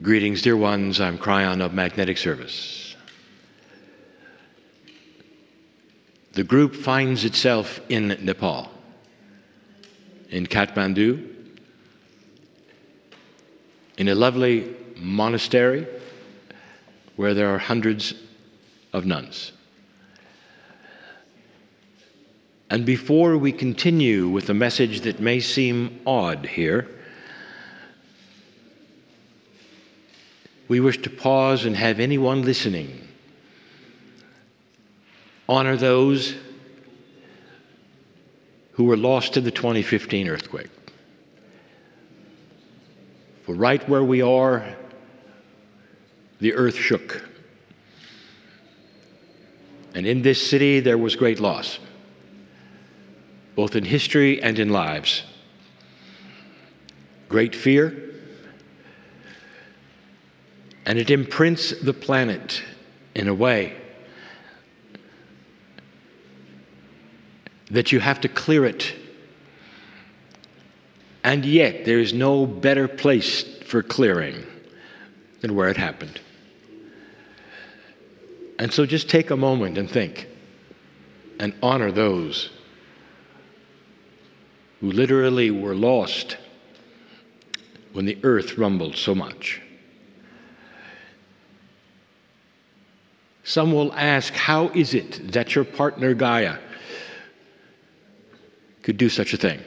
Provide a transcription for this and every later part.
Greetings, dear ones. I'm Cryon of Magnetic Service. The group finds itself in Nepal, in Kathmandu, in a lovely monastery where there are hundreds of nuns. And before we continue with a message that may seem odd here, we wish to pause and have anyone listening honor those who were lost in the 2015 earthquake. For right where we are, the earth shook. And in this city there was great loss, both in history and in lives. Great fear, and it imprints the planet in a way that you have to clear it. And yet, there is no better place for clearing than where it happened. And so just take a moment and think and honor those who literally were lost when the earth rumbled so much. Some will ask, how is it that your partner Gaia could do such a thing?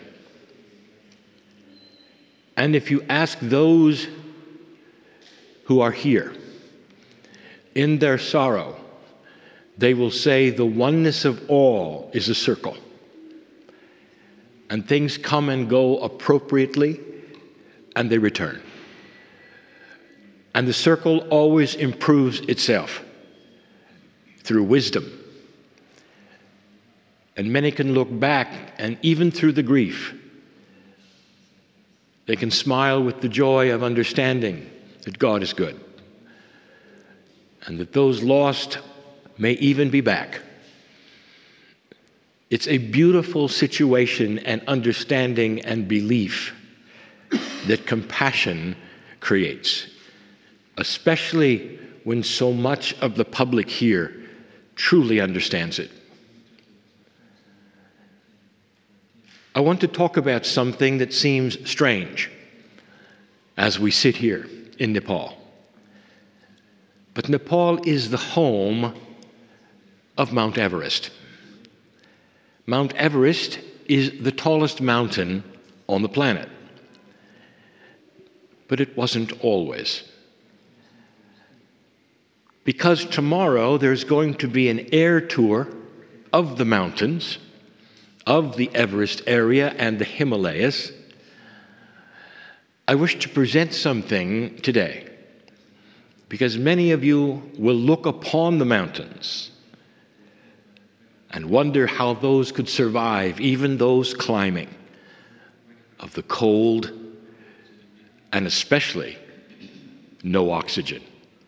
And if you ask those who are here, in their sorrow, they will say the oneness of all is a circle. And things come and go appropriately, and they return. And the circle always improves itself through wisdom. And many can look back, and even through the grief, they can smile with the joy of understanding that God is good, and that those lost may even be back. It's a beautiful situation and understanding and belief that compassion creates, especially when so much of the public here truly understands it. I want to talk about something that seems strange as we sit here in Nepal. But Nepal is the home of Mount Everest. Mount Everest is the tallest mountain on the planet. But it wasn't always. Because tomorrow there's going to be an air tour of the mountains, of the Everest area and the Himalayas, I wish to present something today, because many of you will look upon the mountains and wonder how those could survive, even those climbing, of the cold and especially no oxygen.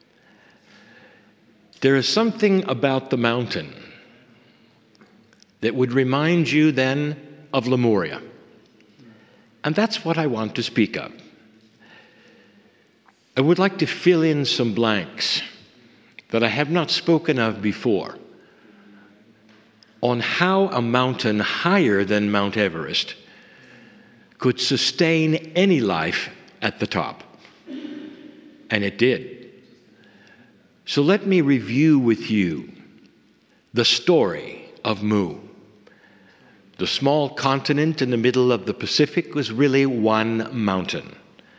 There is something about the mountain that would remind you then of Lemuria. And that's what I want to speak of. I would like to fill in some blanks that I have not spoken of before on how a mountain higher than Mount Everest could sustain any life at the top. And it did. So let me review with you the story of Mu. The small continent in the middle of the Pacific was really one mountain.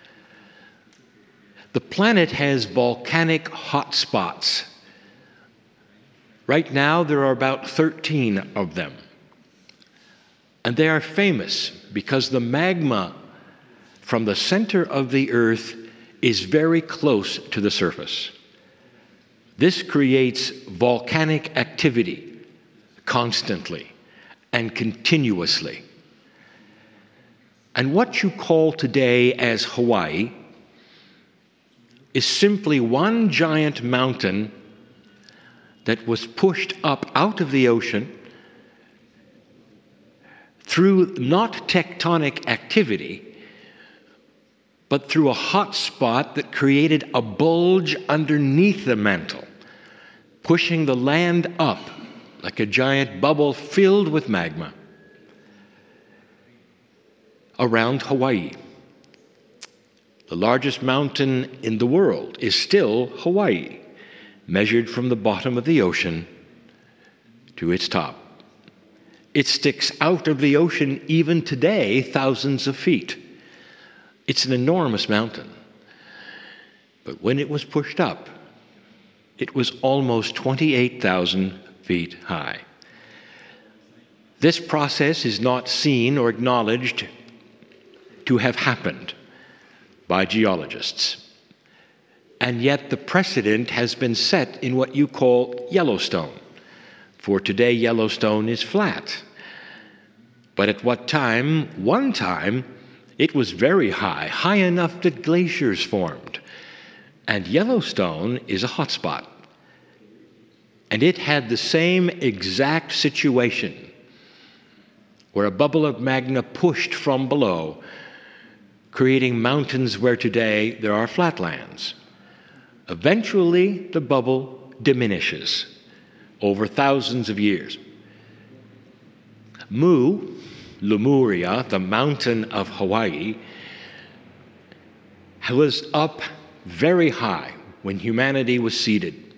The planet has volcanic hotspots. Right now, there are about 13 of them. And they are famous because the magma from the center of the Earth is very close to the surface. This creates volcanic activity constantly and continuously. And what you call today as Hawaii is simply one giant mountain that was pushed up out of the ocean – through not tectonic activity, but through a hot spot that created a bulge underneath the mantle, pushing the land up like a giant bubble filled with magma. Around Hawaii, the largest mountain in the world is still Hawaii, measured from the bottom of the ocean to its top. It sticks out of the ocean even today, thousands of feet. It's an enormous mountain. But when it was pushed up, it was almost 28,000 feet high. This process is not seen or acknowledged to have happened by geologists. And yet the precedent has been set in what you call Yellowstone. For today, Yellowstone is flat. But at what time? One time, it was very high, high enough that glaciers formed. And Yellowstone is a hot spot. And it had the same exact situation, where a bubble of magma pushed from below, creating mountains where today there are flatlands. Eventually, the bubble diminishes over thousands of years. Lemuria, the mountain of Hawaii, was up very high when humanity was seeded.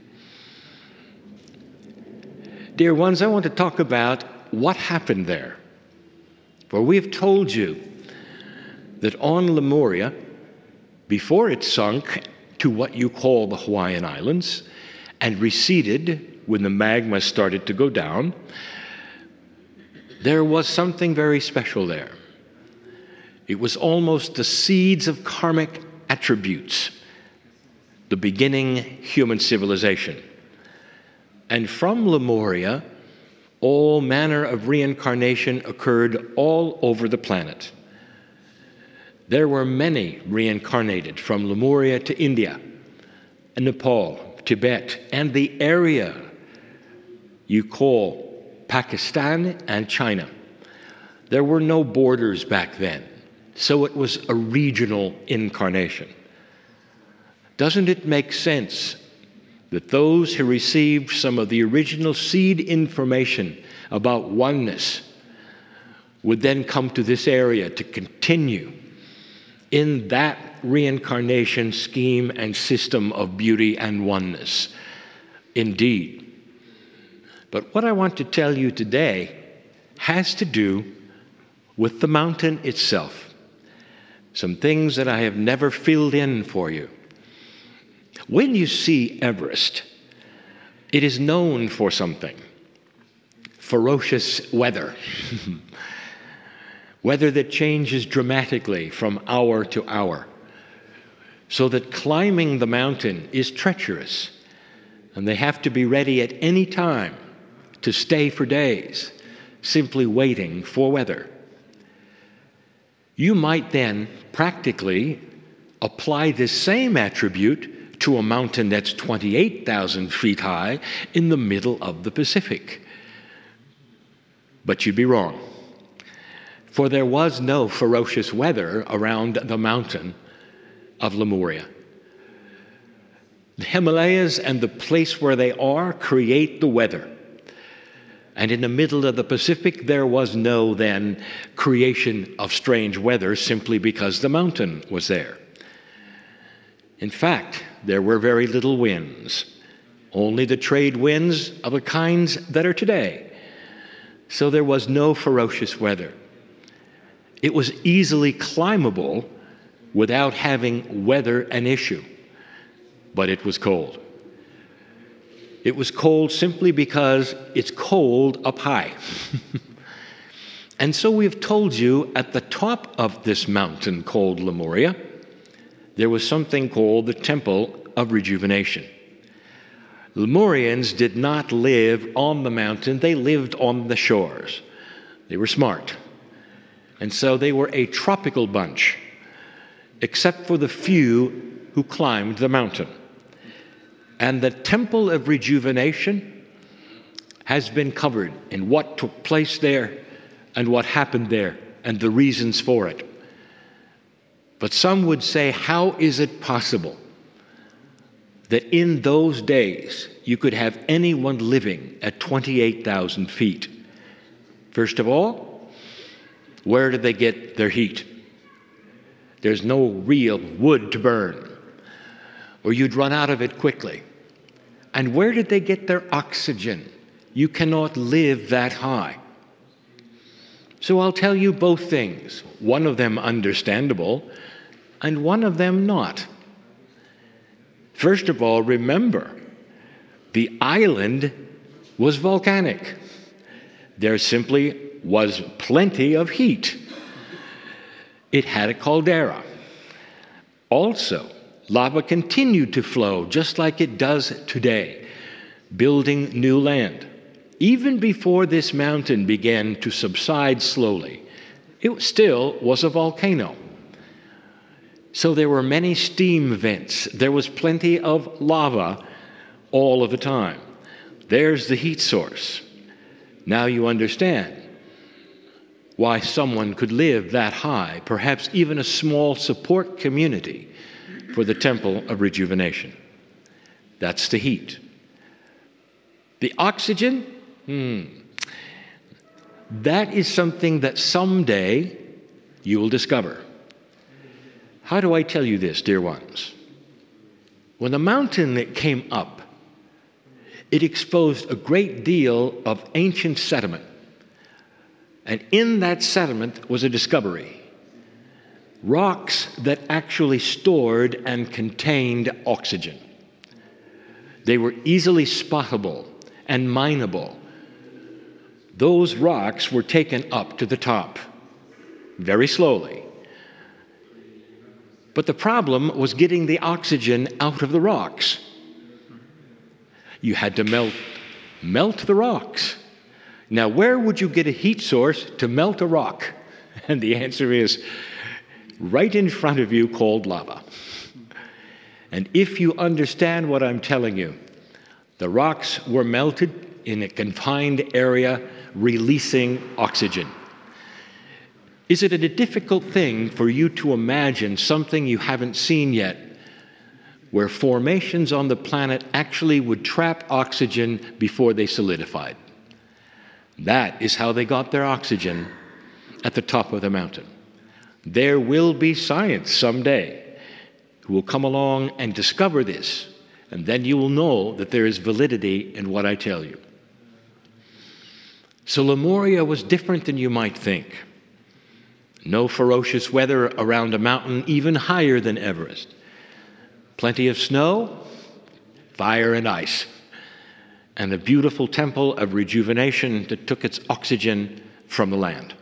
Dear ones, I want to talk about what happened there. For we've told you that on Lemuria, before it sunk to what you call the Hawaiian Islands and receded when the magma started to go down, there was something very special there. It was almost the seeds of karmic attributes, the beginning human civilization. And from Lemuria, all manner of reincarnation occurred all over the planet. There were many reincarnated from Lemuria to India, and Nepal, Tibet, and the area you call Pakistan and China. There were no borders back then, so it was a regional incarnation. Doesn't it make sense that those who received some of the original seed information about oneness would then come to this area to continue in that reincarnation scheme and system of beauty and oneness? Indeed. But what I want to tell you today has to do with the mountain itself. Some things that I have never filled in for you. When you see Everest, it is known for something: ferocious weather. Weather that changes dramatically from hour to hour, so that climbing the mountain is treacherous, and they have to be ready at any time to stay for days, simply waiting for weather. You might then practically apply this same attribute to a mountain that's 28,000 feet high in the middle of the Pacific. But you'd be wrong. For there was no ferocious weather around the mountain of Lemuria. The Himalayas and the place where they are create the weather. And in the middle of the Pacific, there was no then creation of strange weather simply because the mountain was there. In fact, there were very little winds, only the trade winds of the kinds that are today. So there was no ferocious weather. It was easily climbable without having weather an issue, but it was cold. It was cold simply because it's cold up high. And so we've told you at the top of this mountain called Lemuria, there was something called the Temple of Rejuvenation. Lemurians did not live on the mountain, they lived on the shores. They were smart. And so they were a tropical bunch, except for the few who climbed the mountain. And the Temple of Rejuvenation has been covered in what took place there and what happened there and the reasons for it. But some would say, how is it possible that in those days you could have anyone living at 28,000 feet? First of all, where do they get their heat? There's no real wood to burn, or you'd run out of it quickly. And where did they get their oxygen? You cannot live that high. So I'll tell you both things, one of them understandable and one of them not. First of all, remember, the island was volcanic. There simply was plenty of heat. It had a caldera. Also, lava continued to flow just like it does today, building new land. Even before this mountain began to subside slowly, it still was a volcano. So there were many steam vents. There was plenty of lava all of the time. There's the heat source. Now you understand why someone could live that high, perhaps even a small support community for the Temple of Rejuvenation. That's the heat. The oxygen, that is something that someday you will discover. How do I tell you this, dear ones? When the mountain came up, it exposed a great deal of ancient sediment. And in that sediment was a discovery. Rocks that actually stored and contained oxygen. They were easily spottable and mineable. Those rocks were taken up to the top, very slowly. But the problem was getting the oxygen out of the rocks. You had to melt the rocks. Now, where would you get a heat source to melt a rock? And the answer is right in front of you, called lava. And if you understand what I'm telling you, the rocks were melted in a confined area, releasing oxygen. Is it a difficult thing for you to imagine something you haven't seen yet, where formations on the planet actually would trap oxygen before they solidified? That is how they got their oxygen at the top of the mountain. There will be science someday who will come along and discover this, and then you will know that there is validity in what I tell you. So Lemuria was different than you might think. No ferocious weather around a mountain even higher than Everest. Plenty of snow, fire and ice, and a beautiful temple of rejuvenation that took its oxygen from the land.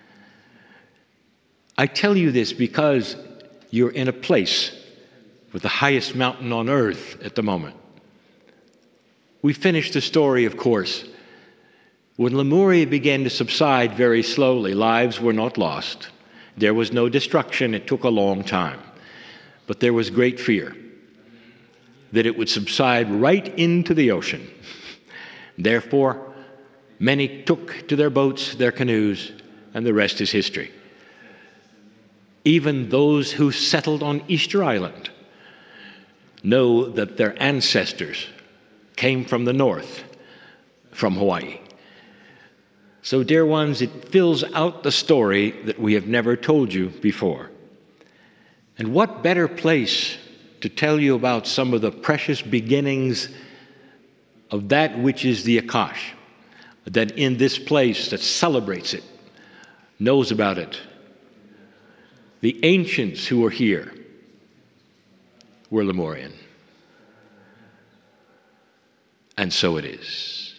I tell you this because you're in a place with the highest mountain on earth at the moment. We finished the story, of course. When Lemuria began to subside very slowly, lives were not lost. There was no destruction. It took a long time. But there was great fear that it would subside right into the ocean. Therefore, many took to their boats, their canoes, and the rest is history. Even those who settled on Easter Island know that their ancestors came from the north, from Hawaii. So, dear ones, it fills out the story that we have never told you before. And what better place to tell you about some of the precious beginnings of that which is the Akash, than in this place that celebrates it, knows about it. The ancients who were here were Lemurian. And so it is.